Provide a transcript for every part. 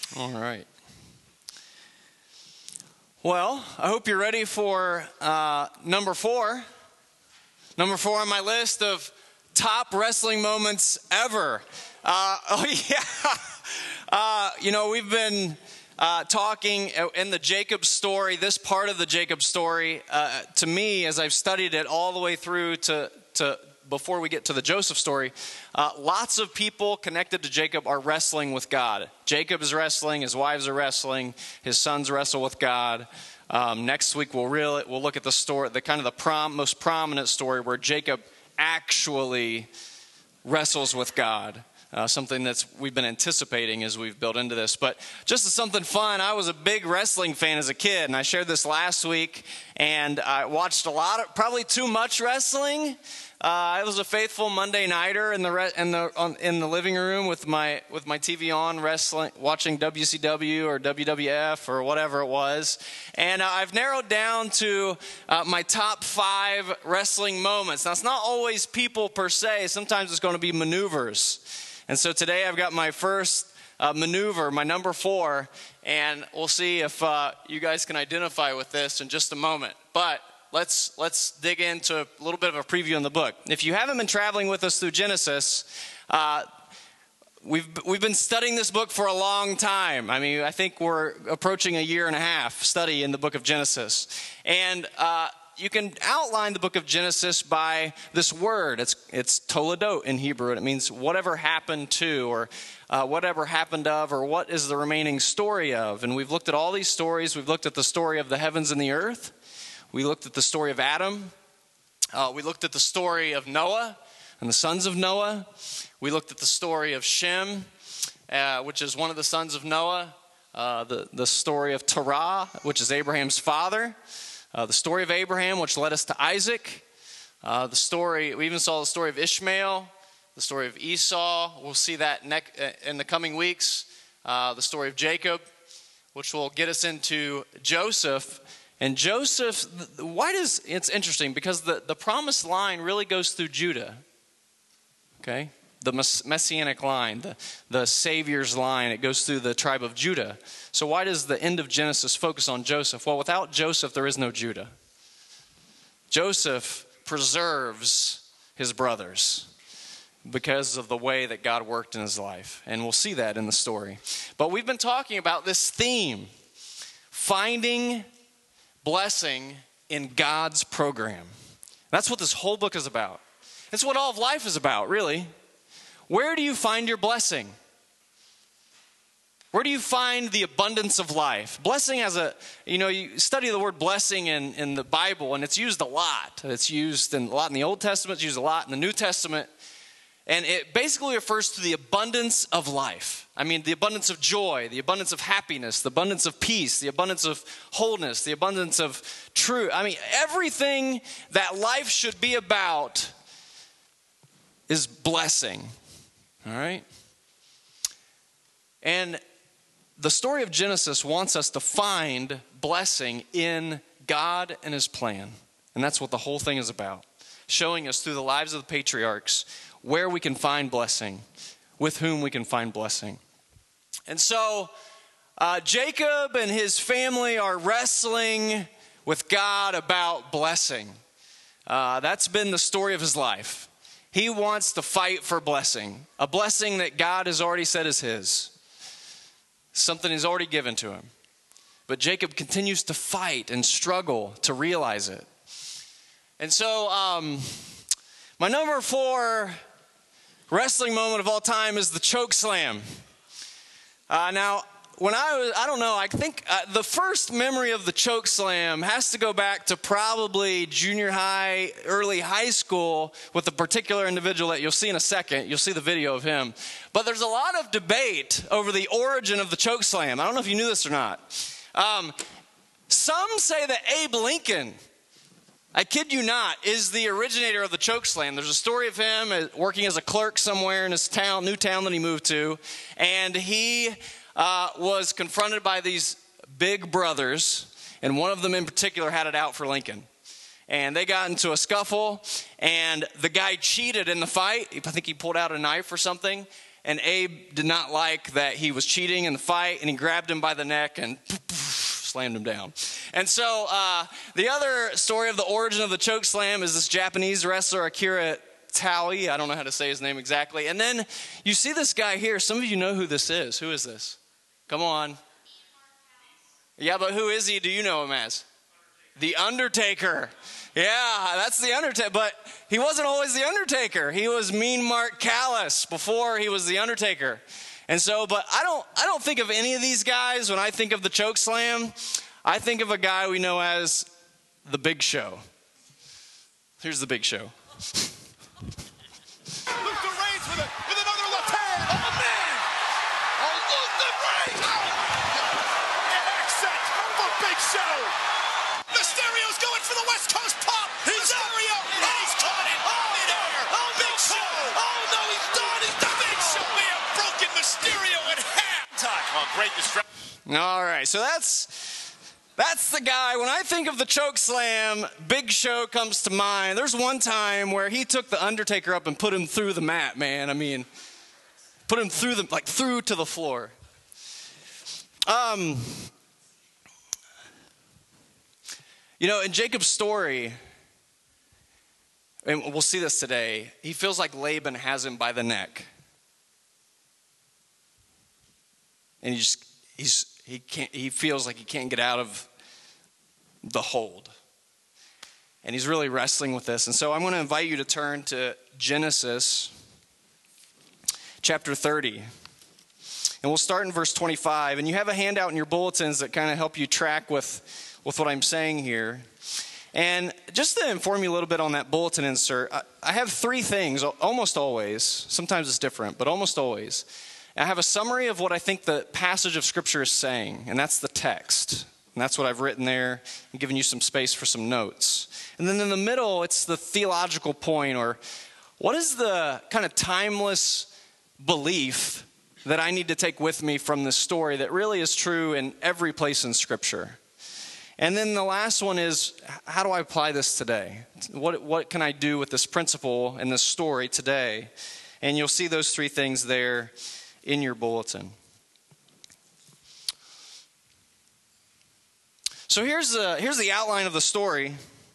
All right. Well, I hope you're ready for number 4. Number 4 on my list of top wrestling moments ever. We've been talking in the Jacob story, this part of the Jacob story, to me, as I've studied it all the way through to before we get to the Joseph story, lots of people connected to Jacob are wrestling with God. Jacob is wrestling, his wives are wrestling, his sons wrestle with God. Next week we'll look at the story, most prominent story where Jacob actually wrestles with God. Something we've been anticipating as we've built into this. But just as something fun, I was a big wrestling fan as a kid, and I shared this last week, and I watched probably too much wrestling. I was a faithful Monday nighter in the living room with my TV on, wrestling, watching WCW or WWF or whatever it was. And I've narrowed down to my top 5 wrestling moments. Now, it's not always people per se. Sometimes it's going to be maneuvers. And so today I've got my first maneuver, my number 4, and we'll see if you guys can identify with this in just a moment. But let's dig into a little bit of a preview in the book. If you haven't been traveling with us through Genesis, we've been studying this book for a long time. I mean, I think we're approaching a year and a half study in the book of Genesis. And you can outline the book of Genesis by this word. It's toledot in Hebrew, and it means whatever happened to, or whatever happened of, or what is the remaining story of. And we've looked at all these stories. We've looked at the story of the heavens and the earth. We looked at the story of Adam. We looked at the story of Noah and the sons of Noah. We looked at the story of Shem, which is one of the sons of Noah. The story of Terah, which is Abraham's father. The story of Abraham, which led us to Isaac. We even saw the story of Ishmael, the story of Esau. We'll see that in the coming weeks. The story of Jacob, which will get us into Joseph. And Joseph, it's interesting because the promised line really goes through Judah. Okay? The messianic line, the Savior's line, it goes through the tribe of Judah. So why does the end of Genesis focus on Joseph? Well, without Joseph, there is no Judah. Joseph preserves his brothers because of the way that God worked in his life. And we'll see that in the story. But we've been talking about this theme, finding blessing in God's program. That's what this whole book is about. It's what all of life is about, really. Where do you find your blessing? Where do you find the abundance of life? Blessing you study the word blessing in the Bible, and it's used a lot. It's used a lot in the Old Testament, it's used a lot in the New Testament. And it basically refers to the abundance of life. I mean, the abundance of joy, the abundance of happiness, the abundance of peace, the abundance of wholeness, the abundance of truth. I mean, everything that life should be about is blessing. All right? And the story of Genesis wants us to find blessing in God and his plan. And that's what the whole thing is about. Showing us through the lives of the patriarchs where we can find blessing, with whom we can find blessing. And so Jacob and his family are wrestling with God about blessing. That's been the story of his life. He wants to fight for blessing, a blessing that God has already said is his, something he's already given to him. But Jacob continues to fight and struggle to realize it. And so my number 4 wrestling moment of all time is the choke slam. Now, I think the first memory of the choke slam has to go back to probably junior high, early high school with a particular individual that you'll see in a second. You'll see the video of him. But there's a lot of debate over the origin of the choke slam. I don't know if you knew this or not. Some say that Abe Lincoln, I kid you not, is the originator of the choke slam. There's a story of him working as a clerk somewhere in his new town that he moved to. And he was confronted by these big brothers, and one of them in particular had it out for Lincoln. And they got into a scuffle, and the guy cheated in the fight. I think he pulled out a knife or something, and Abe did not like that he was cheating in the fight, and he grabbed him by the neck and slammed him down. And so the other story of the origin of the choke slam is this Japanese wrestler, Akira Taui. I don't know how to say his name exactly. And then you see this guy here. Some of you know who this is. Who is this? Come on. Yeah, but who is he? Do you know him as? The Undertaker. Yeah, that's the Undertaker. But he wasn't always the Undertaker. He was Mean Mark Callis before he was the Undertaker. And so, but I don't think of any of these guys when I think of the choke slam. I think of a guy we know as the Big Show. Here's the Big Show. Luther Reigns with another left hand. Oh, man. Oh, Luther Reigns. Oh. An accent for Big Show. Mysterio's going for the West Coast pop. Mysterio. Oh, he's caught it. Midair. Oh, Big Show. Oh, no, he's done. He's the Big Show. May have broken Mysterio in half. Oh, great distraction. All right, so that's the guy. When I think of the choke slam, Big Show comes to mind. There's one time where he took the Undertaker up and put him through the mat, man. I mean, put him through through to the floor. You know, in Jacob's story, and we'll see this today, he feels like Laban has him by the neck. And he feels like he can't get out of the hold. And he's really wrestling with this. And so I'm going to invite you to turn to Genesis chapter 30. And we'll start in verse 25. And you have a handout in your bulletins that kind of help you track with what I'm saying here. And just to inform you a little bit on that bulletin insert, I have three things, almost always. Sometimes it's different, but almost always. I have a summary of what I think the passage of Scripture is saying, and that's the text. And that's what I've written there. I'm giving you some space for some notes. And then in the middle, it's the theological point, or what is the kind of timeless belief that I need to take with me from this story that really is true in every place in Scripture. And then the last one is, how do I apply this today? What can I do with this principle and this story today? And you'll see those three things there in your bulletin. So here's the outline of the story.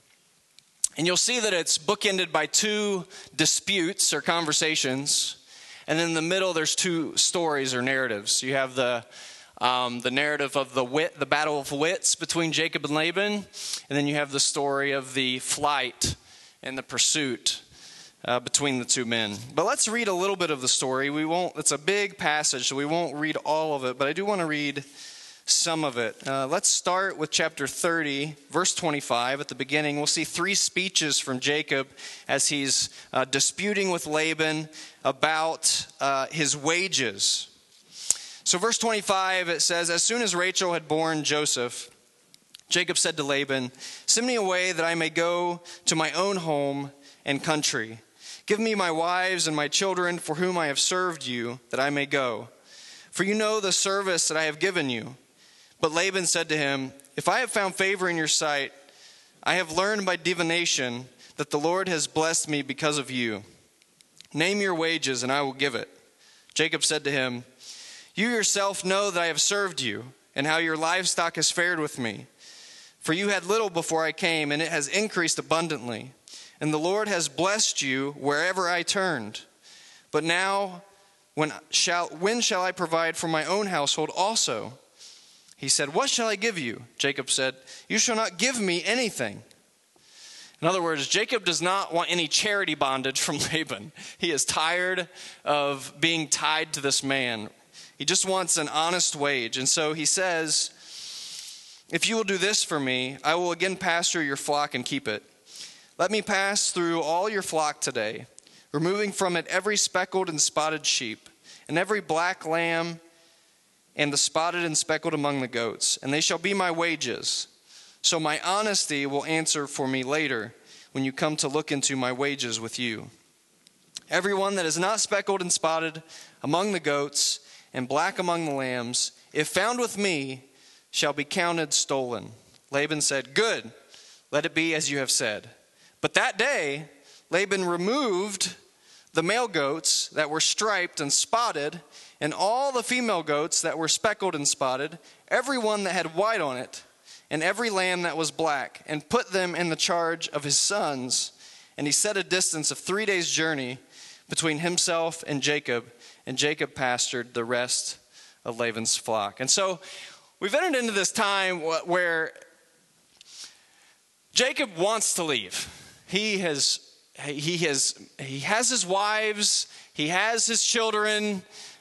And you'll see that it's bookended by two disputes or conversations. And then in the middle, there's two stories or narratives. You have the narrative of the battle of wits between Jacob and Laban. And then you have the story of the flight and the pursuit between the two men. But let's read a little bit of the story. It's a big passage, so we won't read all of it, but I do want to read some of it. Let's start with chapter 30, verse 25. At the beginning, we'll see three speeches from Jacob as he's disputing with Laban about his wages. So verse 25, it says, as soon as Rachel had borne Joseph, Jacob said to Laban, send me away that I may go to my own home and country. Give me my wives and my children for whom I have served you, that I may go. For you know the service that I have given you. But Laban said to him, if I have found favor in your sight, I have learned by divination that the Lord has blessed me because of you. Name your wages and I will give it. Jacob said to him, you yourself know that I have served you, and how your livestock has fared with me. For you had little before I came, and it has increased abundantly. And the Lord has blessed you wherever I turned. But now, when shall I provide for my own household also? He said, what shall I give you? Jacob said, you shall not give me anything. In other words, Jacob does not want any charity bondage from Laban. He is tired of being tied to this man. He just wants an honest wage. And so he says, if you will do this for me, I will again pasture your flock and keep it. Let me pass through all your flock today, removing from it every speckled and spotted sheep, and every black lamb, and the spotted and speckled among the goats, and they shall be my wages. So my honesty will answer for me later when you come to look into my wages with you. Everyone that is not speckled and spotted among the goats and black among the lambs, if found with me, shall be counted stolen. Laban said, good, let it be as you have said. But that day Laban removed the male goats that were striped and spotted, and all the female goats that were speckled and spotted, every one that had white on it, and every lamb that was black, and put them in the charge of his sons. And he set a distance of 3 days' journey between himself and Jacob pastured the rest of Laban's flock. And so we've entered into this time where Jacob wants to leave. He has his wives, he has his children,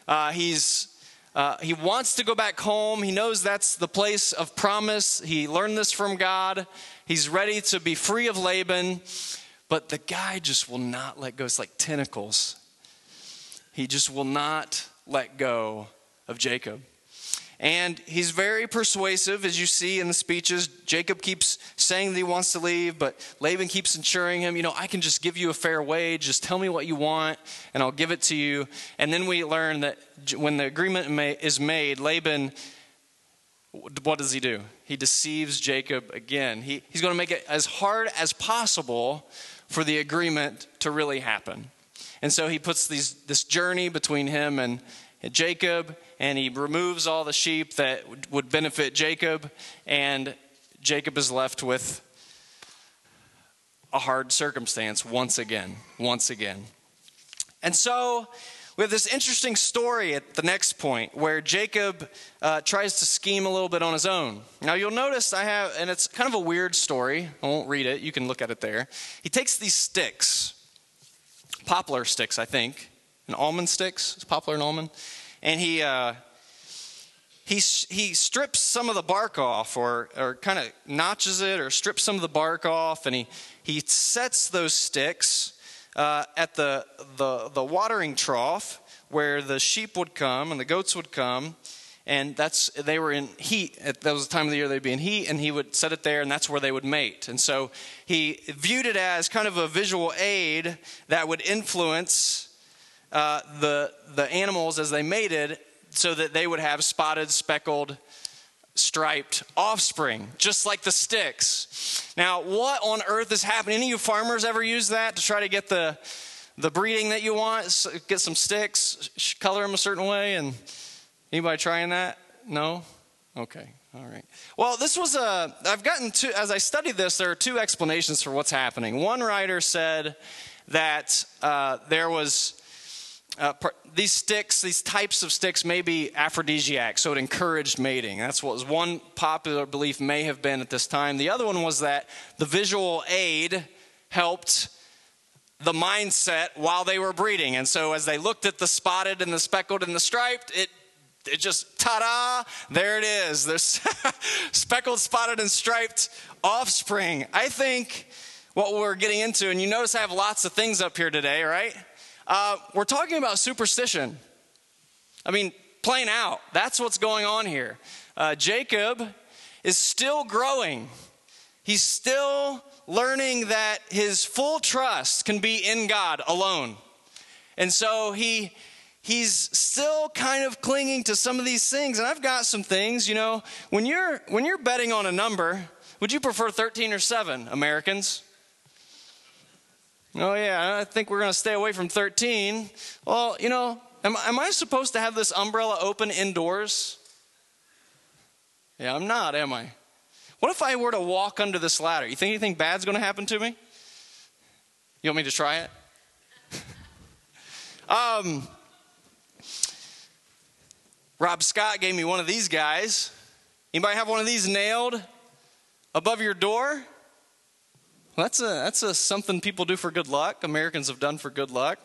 he wants to go back home. He knows that's the place of promise. He learned this from God. He's ready to be free of Laban, but the guy just will not let go. It's like tentacles. He just will not let go of Jacob. And he's very persuasive, as you see in the speeches. Jacob keeps saying that he wants to leave, but Laban keeps assuring him, I can just give you a fair wage. Just tell me what you want, and I'll give it to you. And then we learn that when the agreement is made, Laban, what does he do? He deceives Jacob again. He's going to make it as hard as possible for the agreement to really happen. And so he puts this journey between him and Jacob, and he removes all the sheep that would benefit Jacob, and Jacob is left with a hard circumstance once again. And so we have this interesting story at the next point where Jacob tries to scheme a little bit on his own. Now you'll notice and it's kind of a weird story. I won't read it. You can look at it there. He takes these sticks, poplar sticks, I think, and almond sticks. It's poplar and almond. And he strips some of the bark off, or kind of notches it, or strips some of the bark off, and he sets those sticks at the watering trough where the sheep would come and the goats would come, and they were in heat. That was the time of the year they'd be in heat, and he would set it there, and that's where they would mate. And so he viewed it as kind of a visual aid that would influence the animals as they mated, so that they would have spotted, speckled, striped offspring, just like the sticks. Now, what on earth is happening? Any of you farmers ever use that to try to get the breeding that you want? Get some sticks, color them a certain way, and anybody trying that? No? Okay, all right. Well, I've gotten to, as I studied this, there are two explanations for what's happening. One writer said that there was these types of sticks may be aphrodisiac, so it encouraged mating. That's what was one popular belief may have been at this time. The other one was that the visual aid helped the mindset while they were breeding. And so as they looked at the spotted and the speckled and the striped, it just, ta-da, there it is. There's speckled, spotted, and striped offspring. I think what we're getting into, and you notice I have lots of things up here today, right? We're talking about superstition. I mean, plain out. That's what's going on here. Jacob is still growing. He's still learning that his full trust can be in God alone. And so he's still kind of clinging to some of these things. And I've got some things, when you're betting on a number, would you prefer 13 or 7, Americans? Oh, yeah, I think we're going to stay away from 13. Well, am I supposed to have this umbrella open indoors? Yeah, I'm not, am I? What if I were to walk under this ladder? You think anything bad's going to happen to me? You want me to try it? Rob Scott gave me one of these guys. Anybody have one of these nailed above your door? Well, that's something people do for good luck. Americans have done for good luck.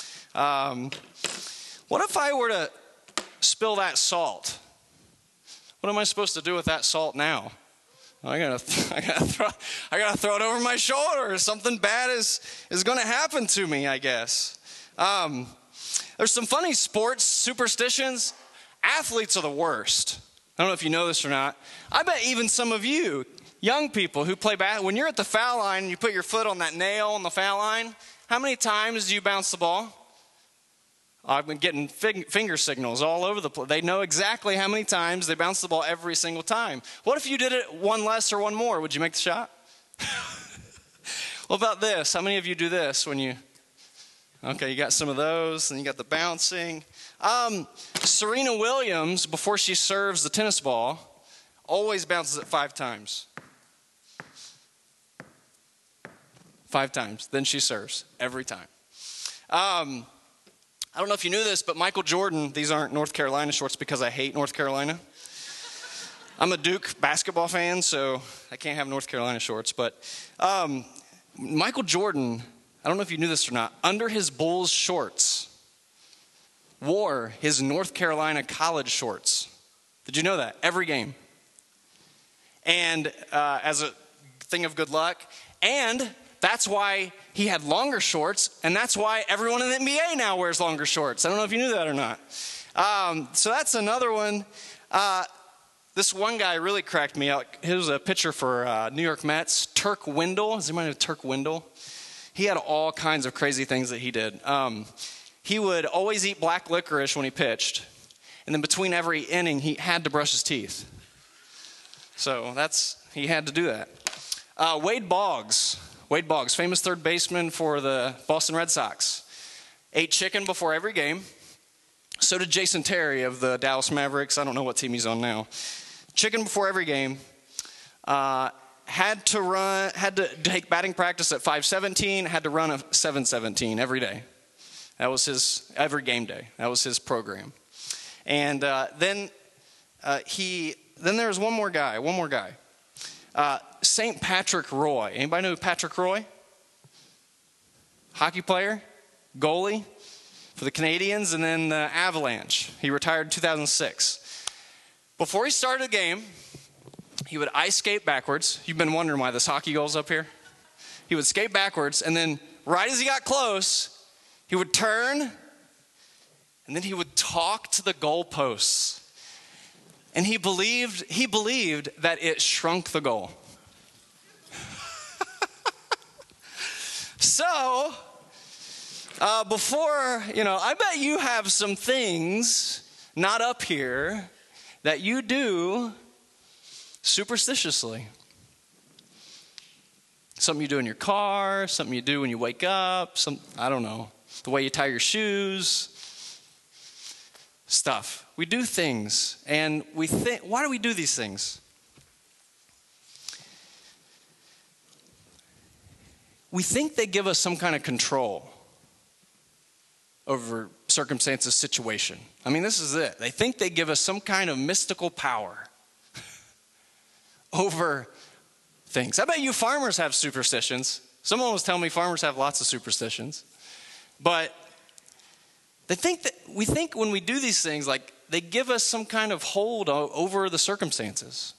What if I were to spill that salt? What am I supposed to do with that salt now? I gotta throw it over my shoulder. Something bad is going to happen to me, I guess. There's some funny sports superstitions. Athletes are the worst. I don't know if you know this or not. I bet even some of you young people who play basketball, when you're at the foul line and you put your foot on that nail on the foul line, how many times do you bounce the ball? I've been getting finger signals all over the place. They know exactly how many times they bounce the ball every single time. What if you did it one less or one more? Would you make the shot? What about this? How many of you do this when you... Okay, you got some of those, and you got the bouncing. Serena Williams, before she serves the tennis ball, always bounces it 5 times. 5 times. Then she serves every time. I don't know if you knew this, but Michael Jordan, these aren't North Carolina shorts because I hate North Carolina. I'm a Duke basketball fan, so I can't have North Carolina shorts. But Michael Jordan, I don't know if you knew this or not, under his Bulls shorts, wore his North Carolina college shorts. Did you know that? Every game. And as a thing of good luck. And that's why he had longer shorts, and that's why everyone in the NBA now wears longer shorts. I don't know if you knew that or not. So that's another one. This one guy really cracked me out. He was a pitcher for New York Mets, Turk Wendell. Does anybody know Turk Wendell? He had all kinds of crazy things that he did. He would always eat black licorice when he pitched, and then between every inning, he had to brush his teeth. So he had to do that. Wade Boggs, famous third baseman for the Boston Red Sox, ate chicken before every game. So did Jason Terry of the Dallas Mavericks. I don't know what team he's on now. Chicken before every game. Had to take batting practice at 5:17. Had to run a 7:17 every day. That was every game day. That was his program. And then there was one more guy. St. Patrick Roy. Anybody know Patrick Roy? Hockey player, goalie for the Canadiens and then the Avalanche. He retired in 2006. Before he started a game, he would ice skate backwards. You've been wondering why this hockey goal's up here. He would skate backwards, and then right as he got close, he would turn, and then he would talk to the goalposts. And he believed that it shrunk the goal. So, I bet you have some things not up here that you do superstitiously. Something you do in your car, something you do when you wake up, I don't know, the way you tie your shoes, stuff. We do things, and we think, why do we do these things? We think they give us some kind of control over circumstances, situation. I mean, this is it. They think they give us some kind of mystical power over things. I bet you farmers have superstitions. Someone was telling me farmers have lots of superstitions. But we think when we do these things, like they give us some kind of hold over the circumstances.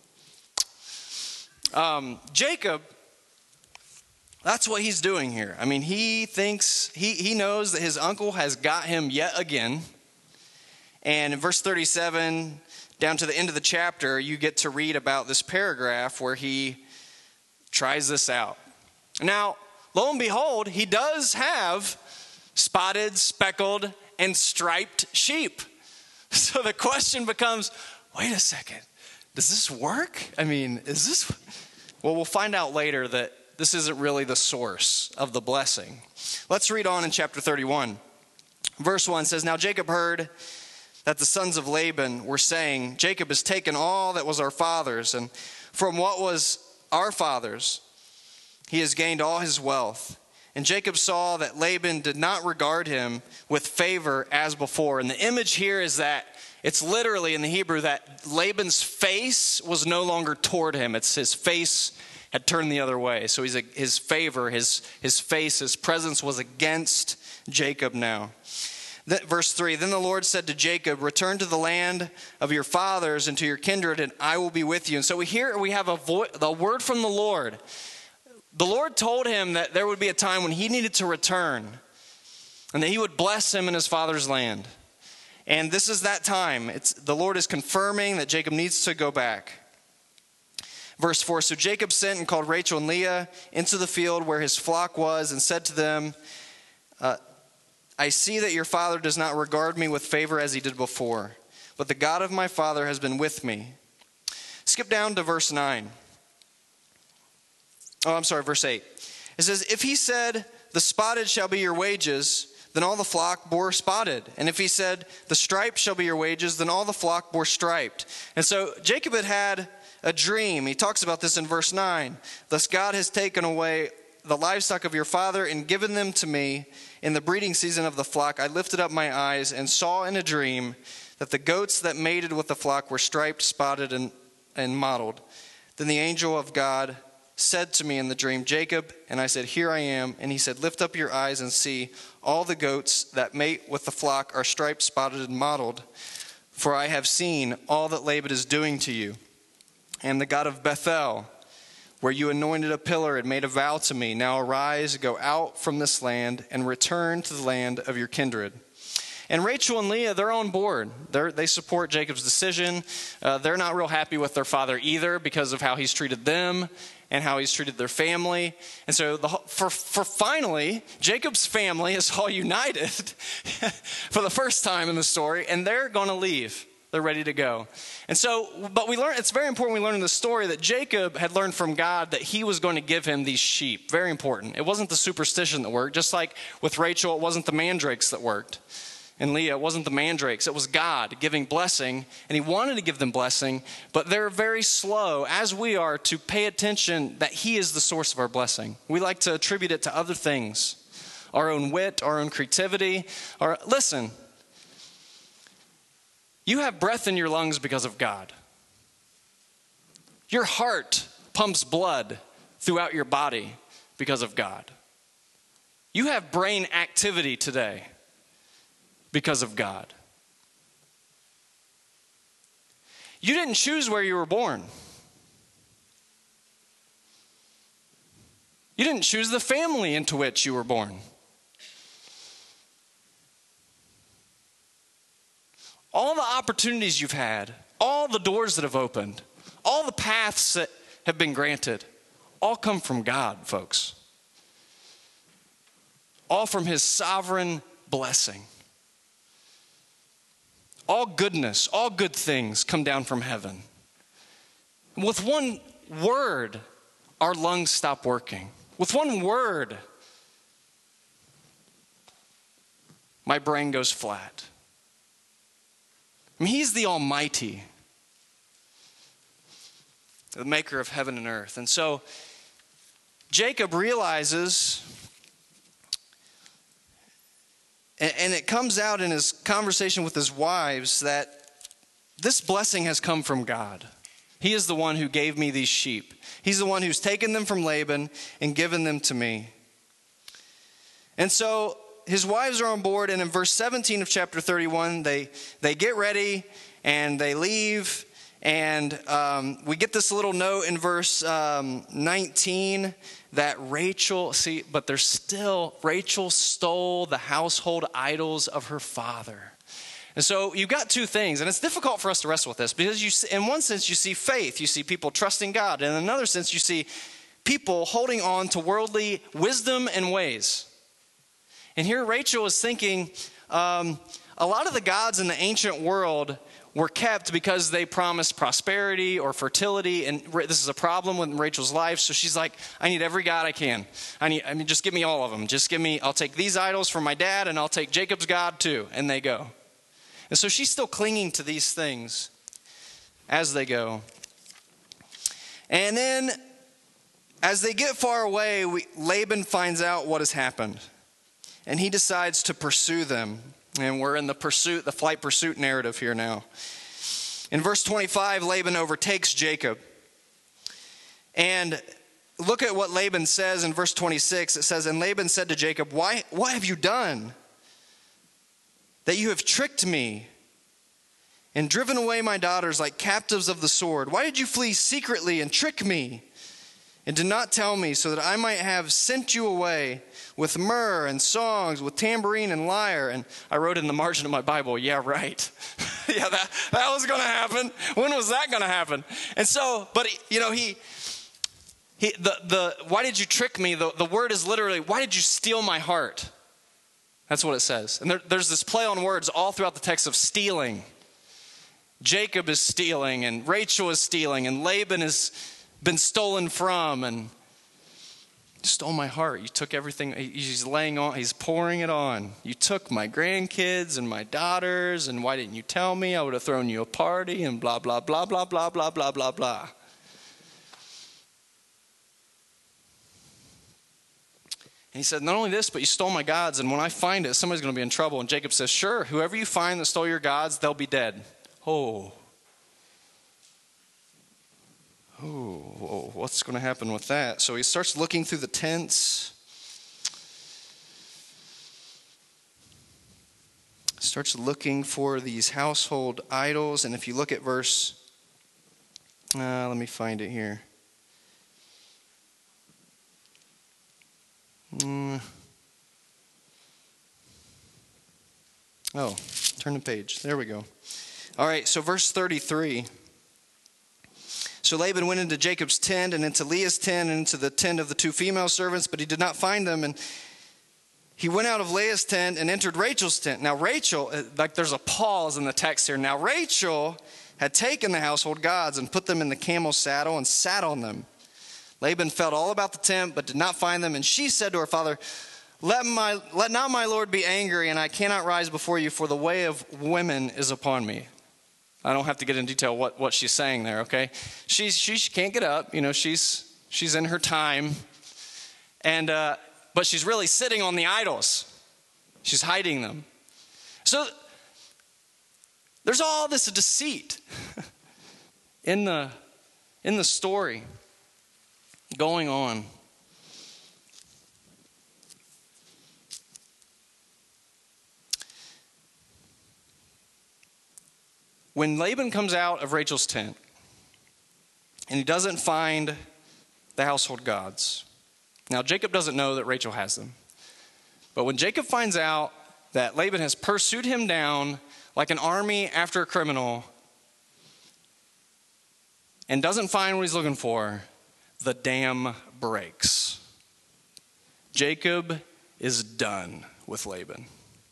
Jacob, that's what he's doing here. I mean, he thinks, he knows that his uncle has got him yet again. And in verse 37, down to the end of the chapter, you get to read about this paragraph where he tries this out. Now, lo and behold, he does have spotted, speckled, and striped sheep. So the question becomes, wait a second, does this work? I mean, well, we'll find out later that this isn't really the source of the blessing. Let's read on in chapter 31. Verse 1 says, Now Jacob heard that the sons of Laban were saying, Jacob has taken all that was our father's, and from what was our father's, he has gained all his wealth. And Jacob saw that Laban did not regard him with favor as before. And the image here is that it's literally in the Hebrew that Laban's face was no longer toward him. It's his face had turned the other way. So his favor, his face, his presence was against Jacob now. Verse 3, Then the Lord said to Jacob, Return to the land of your fathers and to your kindred, and I will be with you. And so we have the word from the Lord. The Lord told him that there would be a time when he needed to return and that he would bless him in his father's land. And this is that time. The Lord is confirming that Jacob needs to go back. Verse 4, So Jacob sent and called Rachel and Leah into the field where his flock was and said to them, I see that your father does not regard me with favor as he did before, but the God of my father has been with me. Skip down to verse 9. Verse 8. It says, If he said, the spotted shall be your wages, then all the flock bore spotted. And if he said, the striped shall be your wages, then all the flock bore striped. And so Jacob had a dream. He talks about this in verse 9. Thus God has taken away the livestock of your father and given them to me. In the breeding season of the flock, I lifted up my eyes and saw in a dream that the goats that mated with the flock were striped, spotted, and mottled. Then the angel of God said to me in the dream, Jacob, and I said, here I am. And he said, lift up your eyes and see, all the goats that mate with the flock are striped, spotted, and mottled. For I have seen all that Laban is doing to you. And the God of Bethel, where you anointed a pillar and made a vow to me, now arise, go out from this land, and return to the land of your kindred. And Rachel and Leah, they're on board. They support Jacob's decision. They're not real happy with their father either because of how he's treated them and how he's treated their family. And so for finally, Jacob's family is all united for the first time in the story, and they're going to leave. They're ready to go. And so, but it's very important we learn in the story that Jacob had learned from God that he was going to give him these sheep. Very important. It wasn't the superstition that worked. Just like with Rachel, it wasn't the mandrakes that worked. And Leah, it wasn't the mandrakes, it was God giving blessing, and he wanted to give them blessing, but they're very slow, as we are, to pay attention that he is the source of our blessing. We like to attribute it to other things, our own wit, our own creativity. Listen, you have breath in your lungs because of God. Your heart pumps blood throughout your body because of God. You have brain activity today because of God. You didn't choose where you were born. You didn't choose the family into which you were born. All the opportunities you've had, all the doors that have opened, all the paths that have been granted, all come from God, folks. All from his sovereign blessing. All goodness, all good things come down from heaven. With one word, our lungs stop working. With one word, my brain goes flat. I mean, he's the Almighty, the maker of heaven and earth. And so Jacob realizes, and it comes out in his conversation with his wives, that this blessing has come from God. He is the one who gave me these sheep. He's the one who's taken them from Laban and given them to me. And so his wives are on board, and in verse 17 of chapter 31, they get ready and they leave. And we get this little note in verse 19 that Rachel stole the household idols of her father. And so you've got two things, and it's difficult for us to wrestle with this because in one sense you see faith, you see people trusting God. And in another sense you see people holding on to worldly wisdom and ways. And here Rachel is thinking a lot of the gods in the ancient world were kept because they promised prosperity or fertility, and this is a problem with Rachel's life. So she's like, I need every god I can. Just give me all of them. I'll take these idols from my dad, and I'll take Jacob's God too. And they go. And so she's still clinging to these things as they go. And then as they get far away, Laban finds out what has happened. And he decides to pursue them. And we're in the flight pursuit narrative here now. In verse 25, Laban overtakes Jacob. And look at what Laban says in verse 26. It says, and Laban said to Jacob, what have you done? That you have tricked me and driven away my daughters like captives of the sword. Why did you flee secretly and trick me and did not tell me, so that I might have sent you away with myrrh and songs, with tambourine and lyre? And I wrote in the margin of my Bible, yeah, right. Yeah, that was going to happen. When was that going to happen? And so, but why did you trick me? The word is literally, why did you steal my heart? That's what it says. And there's this play on words all throughout the text of stealing. Jacob is stealing, and Rachel is stealing, and Laban has been stolen from. And You stole my heart. You took everything. He's pouring it on. You took my grandkids and my daughters, and why didn't you tell me? I would have thrown you a party and blah, blah, blah, blah, blah, blah, blah, blah, blah. And he said, not only this, but you stole my gods, and when I find it, somebody's going to be in trouble. And Jacob says, sure, whoever you find that stole your gods, they'll be dead. Oh, what's going to happen with that? So he starts looking through the tents. Starts looking for these household idols. And if you look at verse, let me find it here. Turn the page. There we go. All right, so verse 33. So Laban went into Jacob's tent and into Leah's tent and into the tent of the two female servants, but he did not find them. And he went out of Leah's tent and entered Rachel's tent. Now Rachel, like there's a pause in the text here. Now Rachel had taken the household gods and put them in the camel's saddle and sat on them. Laban felt all about the tent, but did not find them. And she said to her father, let not my Lord be angry, and I cannot rise before you, for the way of women is upon me. I don't have to get in detail what she's saying there, okay? She can't get up. You know, she's in her time. And but she's really sitting on the idols. She's hiding them. So there's all this deceit in the story going on. When Laban comes out of Rachel's tent and he doesn't find the household gods. Now Jacob doesn't know that Rachel has them. But when Jacob finds out that Laban has pursued him down like an army after a criminal and doesn't find what he's looking for, the dam breaks. Jacob is done with Laban.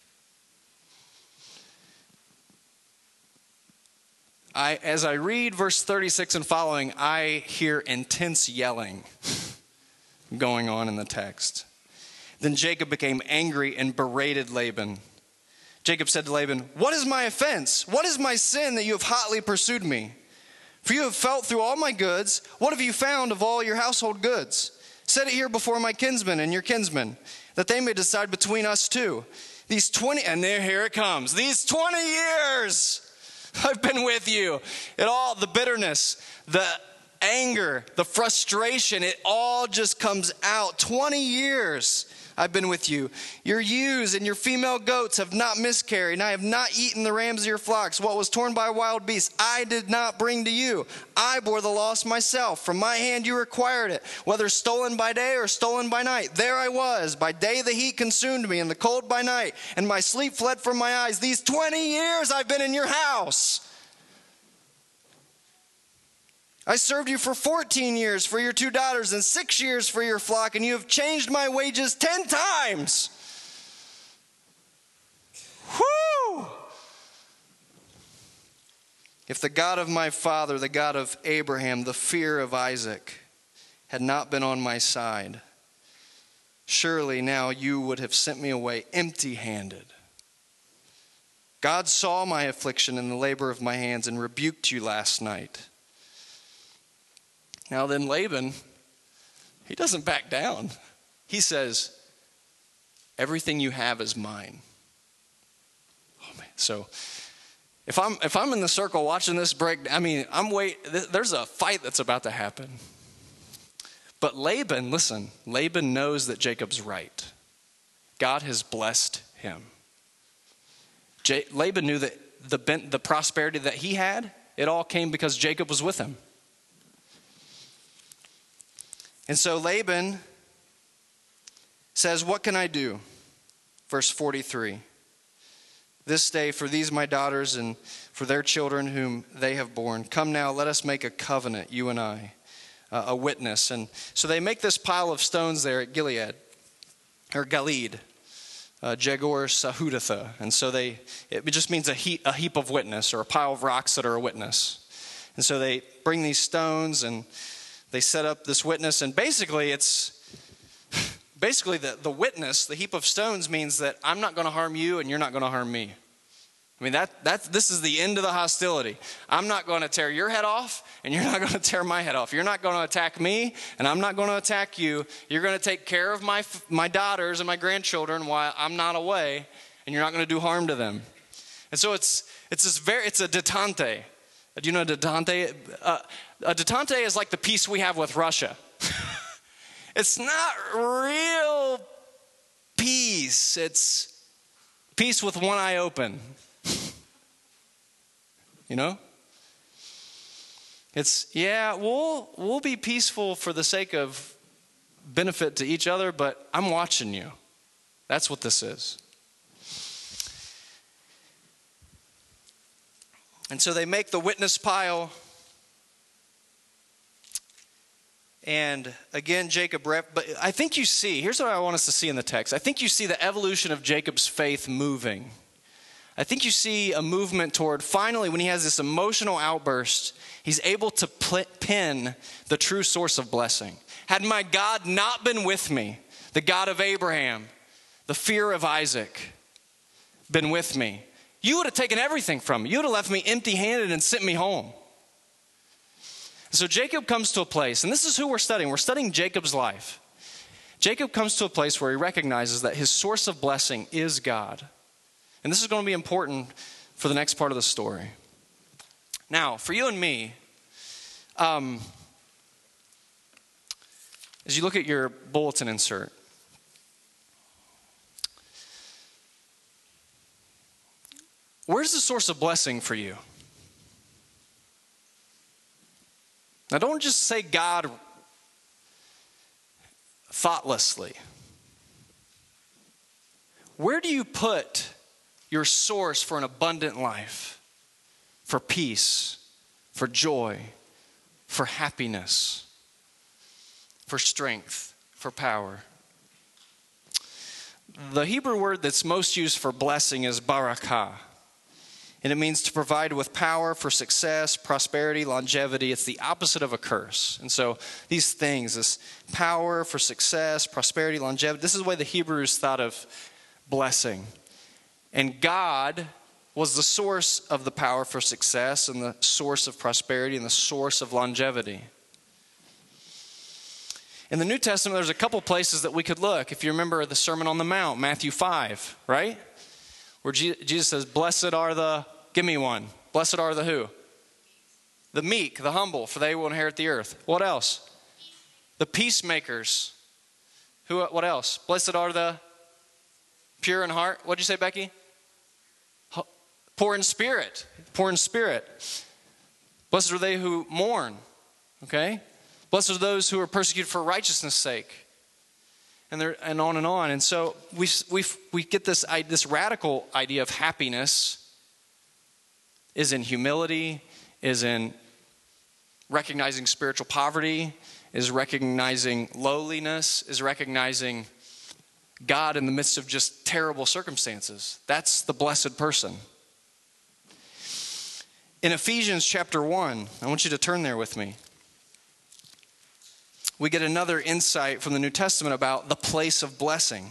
As I read verse 36 and following, I hear intense yelling going on in the text. Then Jacob became angry and berated Laban. Jacob said to Laban, "What is my offense? What is my sin that you have hotly pursued me? For you have felt through all my goods. What have you found of all your household goods? Set it here before my kinsmen and your kinsmen, that they may decide between us two. These 20, and here it comes, these 20 years I've been with you. It all, the bitterness, the anger, the frustration, it all just comes out. 20 years I've been with you. Your ewes and your female goats have not miscarried, and I have not eaten the rams of your flocks. What was torn by wild beasts, I did not bring to you. I bore the loss myself. From my hand you required it, whether stolen by day or stolen by night. There I was. By day the heat consumed me, and the cold by night, and my sleep fled from my eyes. These 20 years I've been in your house. I served you for 14 years for your 2 daughters and 6 years for your flock, and you have changed my wages 10 times. Whoo! If the God of my father, the God of Abraham, the fear of Isaac, had not been on my side, surely now you would have sent me away empty-handed. God saw my affliction and the labor of my hands and rebuked you last night. Now then Laban, he doesn't back down. He says, everything you have is mine. Oh man, so if I'm in the circle watching this break, there's a fight that's about to happen. But Laban, listen, Laban knows that Jacob's right. God has blessed him. Laban knew that the prosperity that he had, it all came because Jacob was with him. And so Laban says, what can I do? Verse 43. This day for these my daughters and for their children whom they have borne. Come now, let us make a covenant, you and I, a witness. And so they make this pile of stones there at Gilead, or Gilead, Jegor Sahudatha. And so it just means a heap of witness, or a pile of rocks that are a witness. And so they bring these stones and they set up this witness, and basically it's basically the witness, the heap of stones, means that I'm not going to harm you and you're not going to harm me. I mean, this is the end of the hostility. I'm not going to tear your head off, and you're not going to tear my head off. You're not going to attack me, and I'm not going to attack you. You're going to take care of my daughters and my grandchildren while I'm not away, and you're not going to do harm to them. And so it's a detente. Do you know detente? A detente is like the peace we have with Russia. It's not real peace. It's peace with one eye open. You know? It's, yeah, we'll be peaceful for the sake of benefit to each other, but I'm watching you. That's what this is. And so they make the witness pile. And again, Jacob, but I think you see, here's what I want us to see in the text. I think you see the evolution of Jacob's faith moving. I think you see a movement toward, finally, when he has this emotional outburst, he's able to pin the true source of blessing. Had my God not been with me, the God of Abraham, the fear of Isaac, been with me, you would have taken everything from me. You would have left me empty-handed and sent me home. So Jacob comes to a place, and this is who we're studying. We're studying Jacob's life. Jacob comes to a place where he recognizes that his source of blessing is God. And this is going to be important for the next part of the story. Now, for you and me, as you look at your bulletin insert, where's the source of blessing for you? Now, don't just say God thoughtlessly. Where do you put your source for an abundant life, for peace, for joy, for happiness, for strength, for power? The Hebrew word that's most used for blessing is barakah. And it means to provide with power for success, prosperity, longevity. It's the opposite of a curse. And so these things, this power for success, prosperity, longevity, this is the way the Hebrews thought of blessing. And God was the source of the power for success and the source of prosperity and the source of longevity. In the New Testament, there's a couple places that we could look. If you remember the Sermon on the Mount, Matthew 5, right? Where Jesus says, blessed are the, give me one. Blessed are the who? The meek, the humble, for they will inherit the earth. What else? The peacemakers. What else? Blessed are the pure in heart. What'd you say, Becky? Poor in spirit. Poor in spirit. Blessed are they who mourn. Okay? Blessed are those who are persecuted for righteousness' sake. And on and on. And so we get this radical idea of happiness is in humility, is in recognizing spiritual poverty, is recognizing lowliness, is recognizing God in the midst of just terrible circumstances. That's the blessed person. In Ephesians chapter 1, I want you to turn there with me. We get another insight from the New Testament about the place of blessing.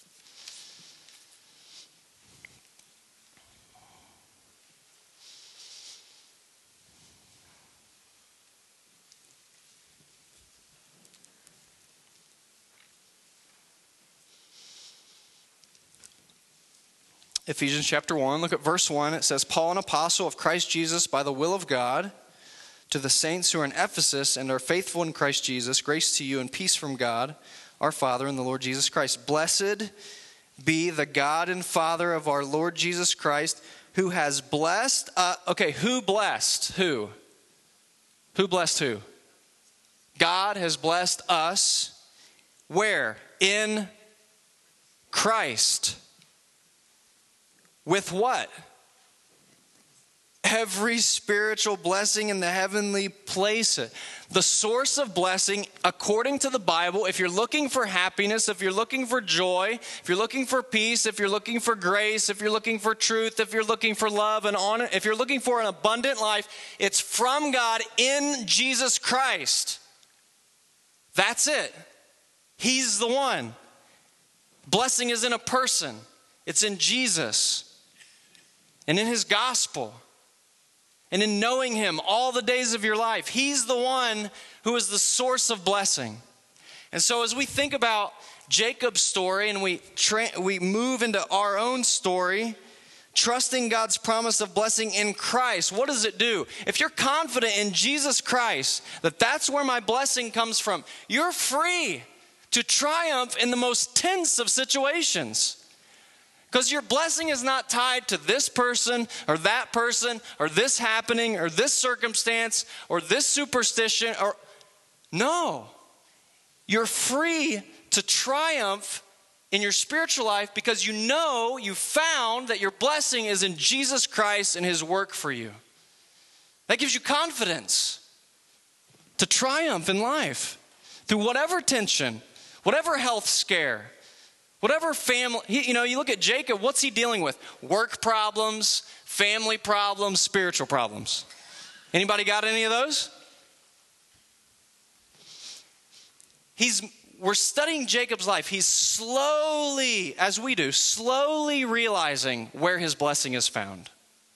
Ephesians chapter 1, look at verse 1. It says, Paul, an apostle of Christ Jesus by the will of God, to the saints who are in Ephesus and are faithful in Christ Jesus, grace to you and peace from God, our Father and the Lord Jesus Christ. Blessed be the God and Father of our Lord Jesus Christ, who has blessed, who blessed who? Who blessed who? God has blessed us, where? In Christ. With what? Every spiritual blessing in the heavenly places. The source of blessing, according to the Bible, if you're looking for happiness, if you're looking for joy, if you're looking for peace, if you're looking for grace, if you're looking for truth, if you're looking for love and honor, if you're looking for an abundant life, it's from God in Jesus Christ. That's it. He's the one. Blessing is in a person. It's in Jesus and in his gospel and in knowing him all the days of your life. He's the one who is the source of blessing. And so as we think about Jacob's story and we move into our own story, trusting God's promise of blessing in Christ, what does it do? If you're confident in Jesus Christ, that that's where my blessing comes from, you're free to triumph in the most tense of situations. Because your blessing is not tied to this person or this happening or this circumstance or this superstition or no. You're free to triumph in your spiritual life because you know you found that your blessing is in Jesus Christ and his work for you. That gives you confidence to triumph in life through whatever tension, whatever health scare, whatever family. You look at Jacob, what's he dealing with? Work problems, family problems, spiritual problems. Anybody got any of those? We're studying Jacob's life. He's slowly, as we do, slowly realizing where his blessing is found.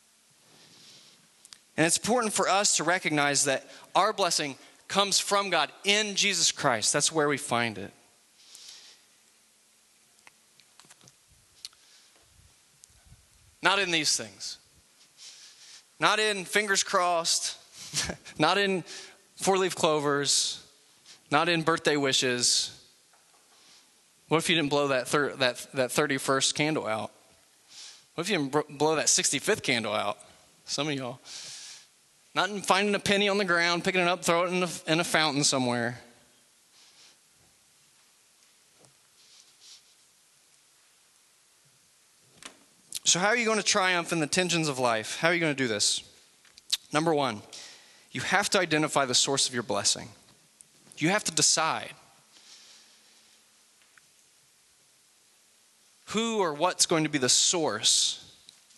And it's important for us to recognize that our blessing comes from God in Jesus Christ. That's where we find it. Not in these things. Not in fingers crossed. Not in four-leaf clovers. Not in birthday wishes. What if you didn't blow that 31st candle out? What if you didn't blow that 65th candle out? Some of y'all. Not in finding a penny on the ground, picking it up, throw it in a fountain somewhere. So how are you going to triumph in the tensions of life? How are you going to do this? Number one, you have to identify the source of your blessing. You have to decide who or what's going to be the source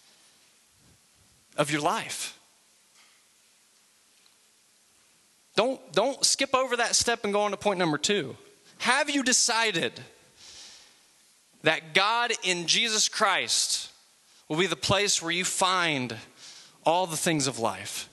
of your life. Don't skip over that step and go on to point number 2. Have you decided that God in Jesus Christ will be the place where you find all the things of life?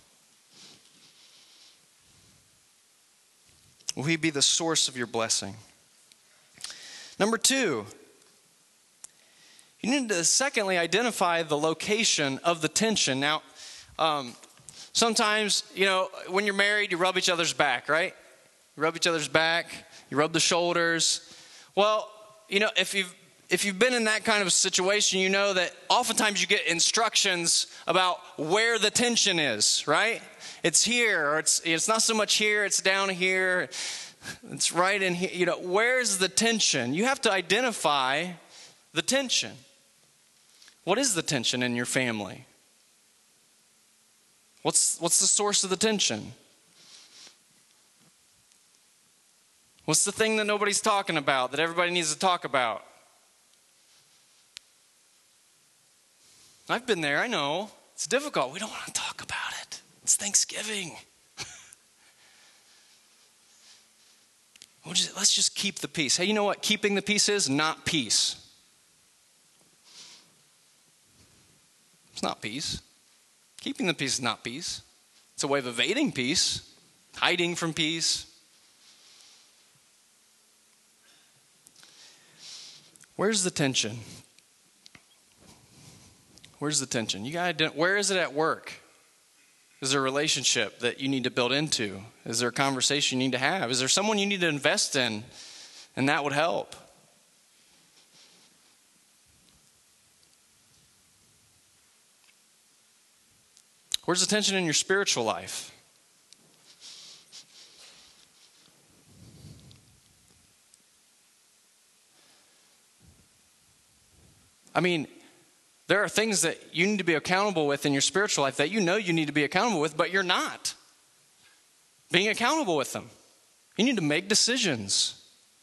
Will he be the source of your blessing? Number 2, you need to secondly identify the location of the tension. Now, sometimes, when you're married, you rub each other's back, right? You rub each other's back, you rub the shoulders. Well, if you've been in that kind of a situation, you know that oftentimes you get instructions about where the tension is, right? It's here, or it's not so much here, it's down here, it's right in here. Where's the tension? You have to identify the tension. What is the tension in your family? What's the source of the tension? What's the thing that nobody's talking about, that everybody needs to talk about? I've been there, I know. It's difficult. We don't want to talk about it. It's Thanksgiving. Let's just keep the peace. Hey, you know what keeping the peace is? Not peace. It's not peace. Keeping the peace is not peace. It's a way of evading peace, hiding from peace. Where's the tension? Where's the tension? Where is it at work? Is there a relationship that you need to build into? Is there a conversation you need to have? Is there someone you need to invest in? And that would help. Where's the tension in your spiritual life? There are things that you need to be accountable with in your spiritual life that you need to be accountable with, but you're not being accountable with them. You need to make decisions.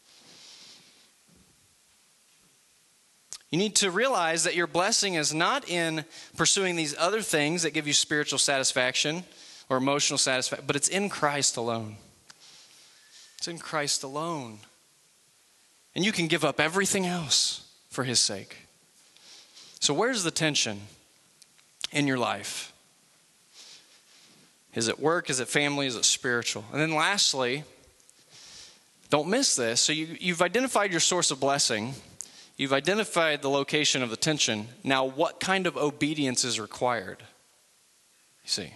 You need to realize that your blessing is not in pursuing these other things that give you spiritual satisfaction or emotional satisfaction, but it's in Christ alone. It's in Christ alone. And you can give up everything else for his sake. So where's the tension in your life? Is it work? Is it family? Is it spiritual? And then lastly, don't miss this. So you've identified your source of blessing. You've identified the location of the tension. Now, what kind of obedience is required? You see.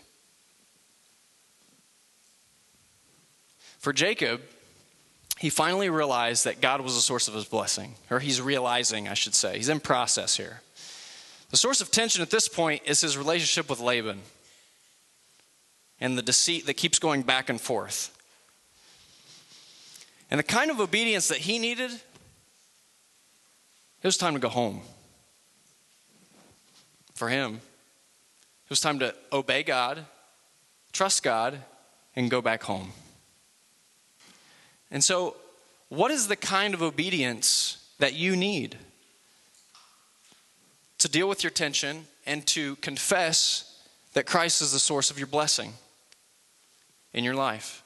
For Jacob, he finally realized that God was the source of his blessing. Or he's realizing, I should say. He's in process here. The source of tension at this point is his relationship with Laban and the deceit that keeps going back and forth. And the kind of obedience that he needed, it was time to go home. For him, it was time to obey God, trust God, and go back home. And so, what is the kind of obedience that you need to deal with your tension and to confess that Christ is the source of your blessing in your life?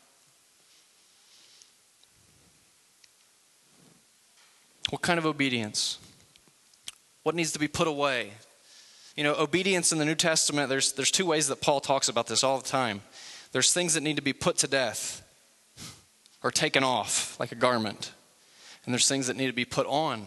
What kind of obedience? What needs to be put away? You know, obedience in the New Testament, there's two ways that Paul talks about this all the time. There's things that need to be put to death or taken off like a garment. And there's things that need to be put on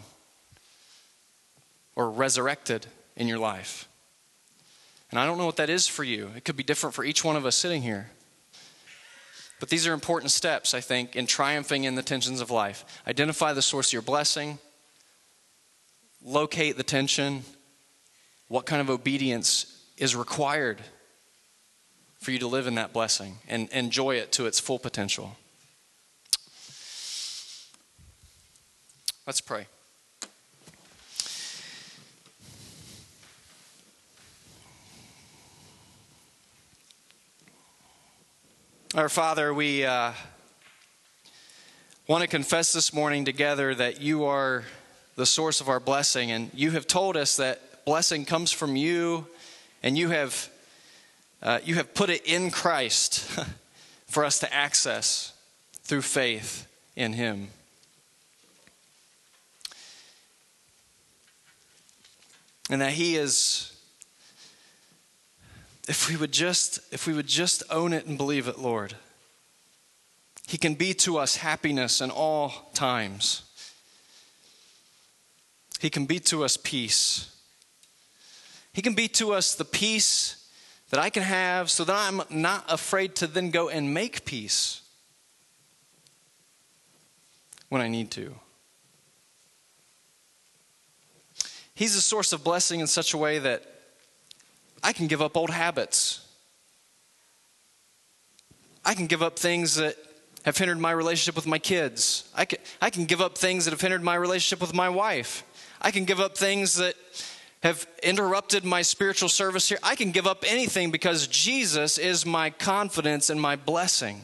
or resurrected in your life. And I don't know what that is for you. It could be different for each one of us sitting here. But these are important steps, I think, in triumphing in the tensions of life. Identify the source of your blessing. Locate the tension. What kind of obedience is required for you to live in that blessing and enjoy it to its full potential? Let's pray. Our Father, we want to confess this morning together that you are the source of our blessing, and you have told us that blessing comes from you, and you have put it in Christ for us to access through faith in him. And that he is, if we would just own it and believe it, Lord, he can be to us happiness in all times. He can be to us peace. He can be to us the peace that I can have so that I'm not afraid to then go and make peace when I need to. He's a source of blessing in such a way that I can give up old habits. I can give up things that have hindered my relationship with my kids. I can give up things that have hindered my relationship with my wife. I can give up things that have interrupted my spiritual service here. I can give up anything because Jesus is my confidence and my blessing.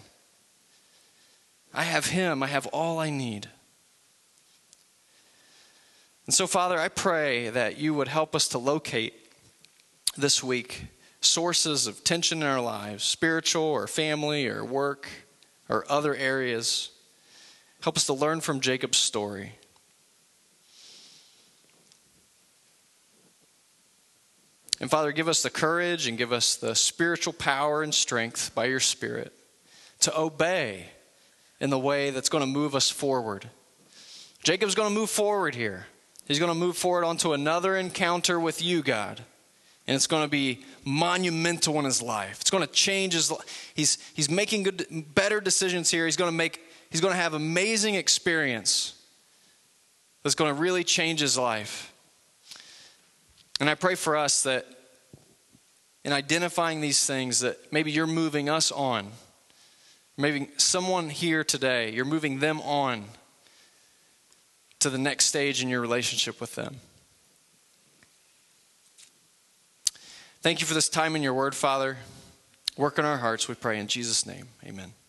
I have him. I have all I need. And so, Father, I pray that you would help us to locate this week sources of tension in our lives, spiritual or family or work or other areas. Help us to learn from Jacob's story. And Father, give us the courage and give us the spiritual power and strength by your Spirit to obey in the way that's going to move us forward. Jacob's going to move forward here. He's going to move forward onto another encounter with you, God. And it's going to be monumental in his life. It's going to change his life. He's making better decisions here. He's going to have amazing experience that's going to really change his life. And I pray for us that in identifying these things that maybe you're moving us on. Maybe someone here today, you're moving them on to the next stage in your relationship with them. Thank you for this time in your word, Father. Work in our hearts, we pray in Jesus' name. Amen.